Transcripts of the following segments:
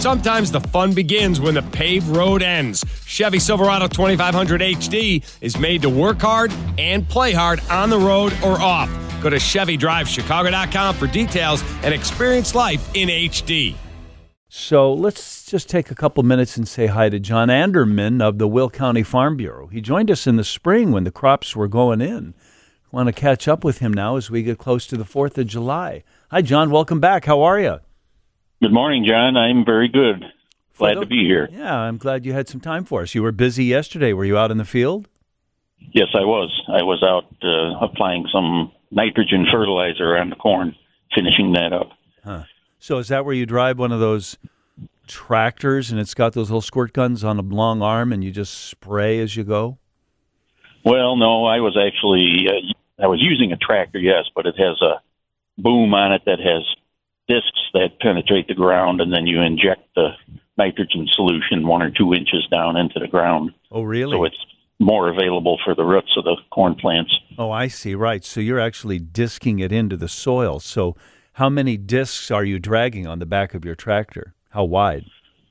Sometimes the fun begins when the paved road ends. Chevy Silverado 2500 HD is made to work hard and play hard on the road or off. Go to ChevyDriveChicago.com for details and experience life in HD. So let's just take a couple minutes and say hi to John Anderman of the Will County Farm Bureau. He joined us in the spring when the crops were going in. I want to catch up with him now as we get close to the 4th of July. Hi, John. Welcome back. How are you? Good morning, John. I'm very good. Glad to be here. Yeah, I'm glad you had some time for us. You were busy yesterday. Were you out in the field? Yes, I was. I was out applying some nitrogen fertilizer on the corn, finishing that up. Huh. So is that where you drive one of those tractors and it's got those little squirt guns on a long arm and you just spray as you go? Well, no, I was actually, I was using a tractor, yes, but it has a boom on it that has discs that penetrate the ground, and then you inject the nitrogen solution 1 or 2 inches down into the ground. Oh, really? So it's more available for the roots of the corn plants. Oh, I see. Right. So you're actually disking it into the soil. So how many discs are you dragging on the back of your tractor? How wide?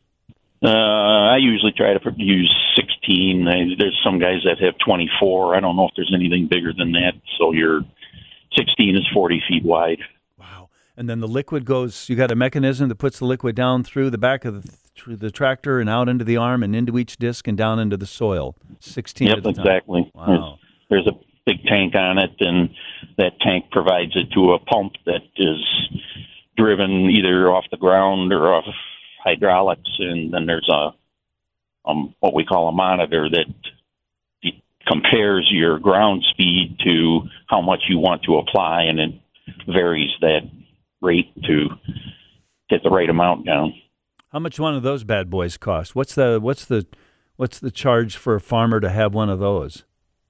I usually try to use 16. There's some guys that have 24. I don't know if there's anything bigger than that. So your 16 is 40 feet wide. Wow. And then the liquid goes, you got a mechanism that puts the liquid down through the back of the tractor and out into the arm and into each disc and down into the soil. 16 Yep, at a time. Exactly. Wow. There's a big tank on it, and that tank provides it to a pump that is driven either off the ground or off hydraulics, and then there's a what we call a monitor that compares your ground speed to how much you want to apply, and it varies that rate to get the right amount down. How much one of those bad boys cost? What's the charge for a farmer to have one of those?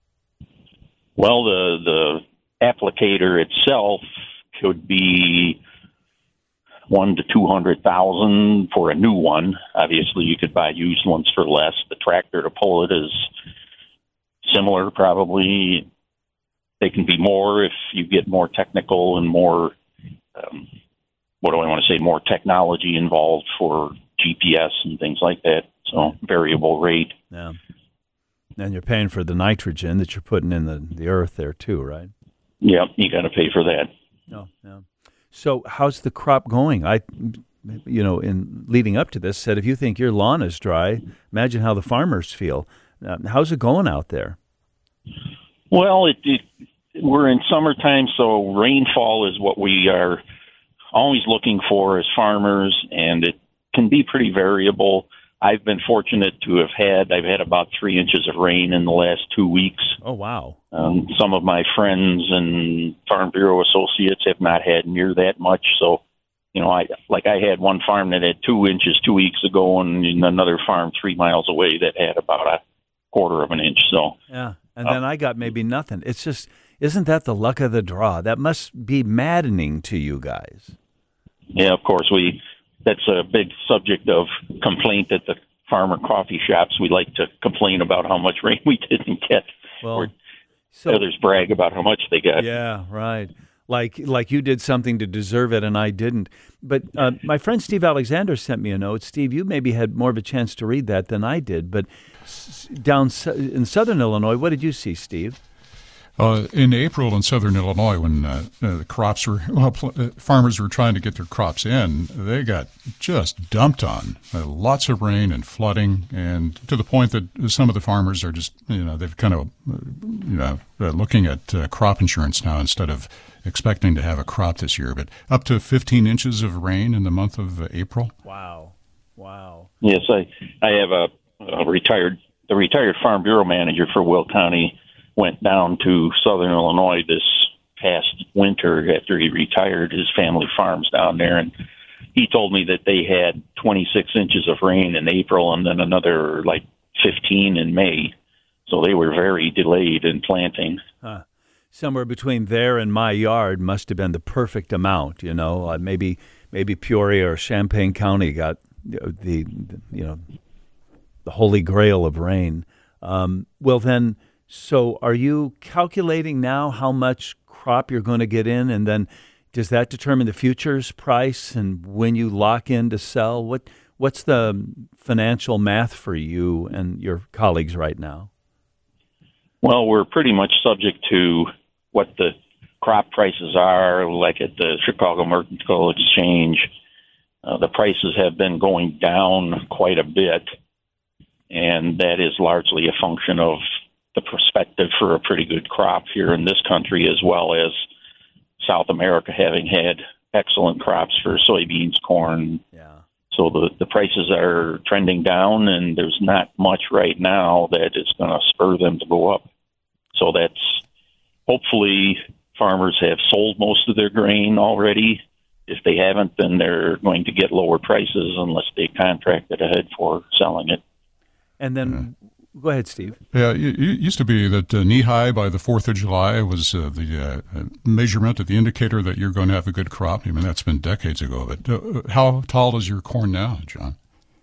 Well, the applicator itself could be $100,000 to $200,000 for a new one. Obviously, you could buy used ones for less. The tractor to pull it is similar, probably. They can be more if you get more technical and more, more technology involved for GPS and things like that. So variable rate. Yeah. And you're paying for the nitrogen that you're putting in the earth there too, right? Yep, you got to pay for that. Oh, yeah. So how's the crop going? In leading up to this, said if you think your lawn is dry, imagine how the farmers feel. How's it going out there? Well, we're in summertime, so rainfall is what we are always looking for as farmers, and it can be pretty variable. I've been fortunate to I've had about 3 inches of rain in the last 2 weeks. Oh, wow. Some of my friends and Farm Bureau associates have not had near that much. So, I had one farm that had 2 inches 2 weeks ago, and another farm 3 miles away that had about a quarter of an inch. So, yeah. And then I got maybe nothing. It's just, isn't that the luck of the draw? That must be maddening to you guys. Yeah, of course. That's a big subject of complaint at the farmer coffee shops. We like to complain about how much rain we didn't get. Well, so others brag about how much they got. Yeah, right. Like you did something to deserve it and I didn't. But my friend Steve Alexander sent me a note. Steve, you maybe had more of a chance to read that than I did. But down in southern Illinois, what did you see, Steve? In April in southern Illinois, when the crops were, farmers were trying to get their crops in, they got just dumped on. Lots of rain and flooding, and to the point that some of the farmers are just, they've kind of, looking at crop insurance now instead of expecting to have a crop this year. But up to 15 inches of rain in the month of April. Wow. Yes, I have the retired Farm Bureau manager for Will County went down to southern Illinois this past winter after he retired his family farms down there, and he told me that they had 26 inches of rain in April and then another 15 in May. So they were very delayed in planting. Somewhere between there and my yard must have been the perfect amount, maybe Peoria or Champaign County got the holy grail of rain. Well then, so are you calculating now how much crop you're going to get in, and then does that determine the futures price and when you lock in to sell? What What's the financial math for you and your colleagues right now? Well, we're pretty much subject to what the crop prices are, like at the Chicago Mercantile Exchange. The prices have been going down quite a bit, and that is largely a function of the perspective for a pretty good crop here in this country, as well as South America having had excellent crops for soybeans, corn. Yeah. So the prices are trending down, and there's not much right now that is going to spur them to go up. So that's hopefully farmers have sold most of their grain already. If they haven't, then they're going to get lower prices unless they contracted ahead for selling it. And then, go ahead, Steve. Yeah, it used to be that knee high by the 4th of July was the measurement of the indicator that you're going to have a good crop. I mean, that's been decades ago. But how tall is your corn now, John?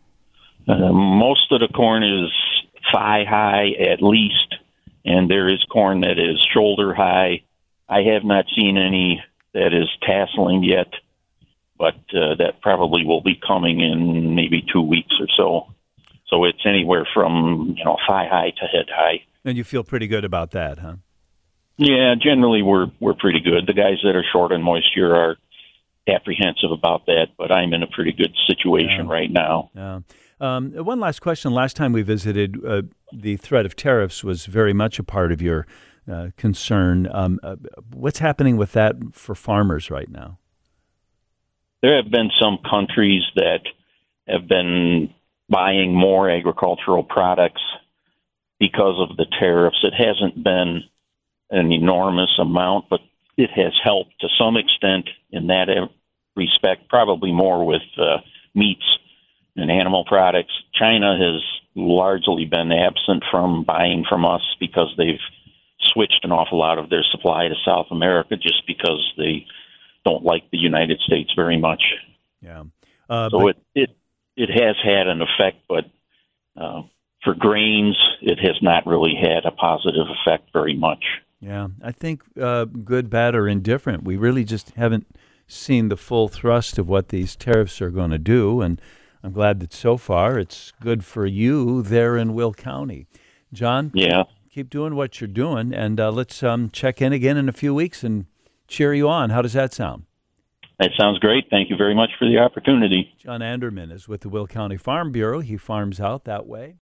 Most of the corn is thigh high at least, and there is corn that is shoulder high. I have not seen any that is tasseling yet, but that probably will be coming in maybe 2 weeks or so. So it's anywhere from, thigh high to head high. And you feel pretty good about that, huh? Yeah, generally we're pretty good. The guys that are short on moisture are apprehensive about that, but I'm in a pretty good situation right now. Yeah. One last question. Last time we visited, the threat of tariffs was very much a part of your concern. What's happening with that for farmers right now? There have been some countries that have been buying more agricultural products because of the tariffs. It hasn't been an enormous amount, but it has helped to some extent in that respect, probably more with meats and animal products. China has largely been absent from buying from us because they've switched an awful lot of their supply to South America just because they don't like the United States very much. Yeah. So it has had an effect, but for grains, it has not really had a positive effect very much. Yeah, I think good, bad, or indifferent. We really just haven't seen the full thrust of what these tariffs are going to do, and I'm glad that so far it's good for you there in Will County. John, keep doing what you're doing, and let's check in again in a few weeks and cheer you on. How does that sound? That sounds great. Thank you very much for the opportunity. John Anderman is with the Will County Farm Bureau. He farms out that way.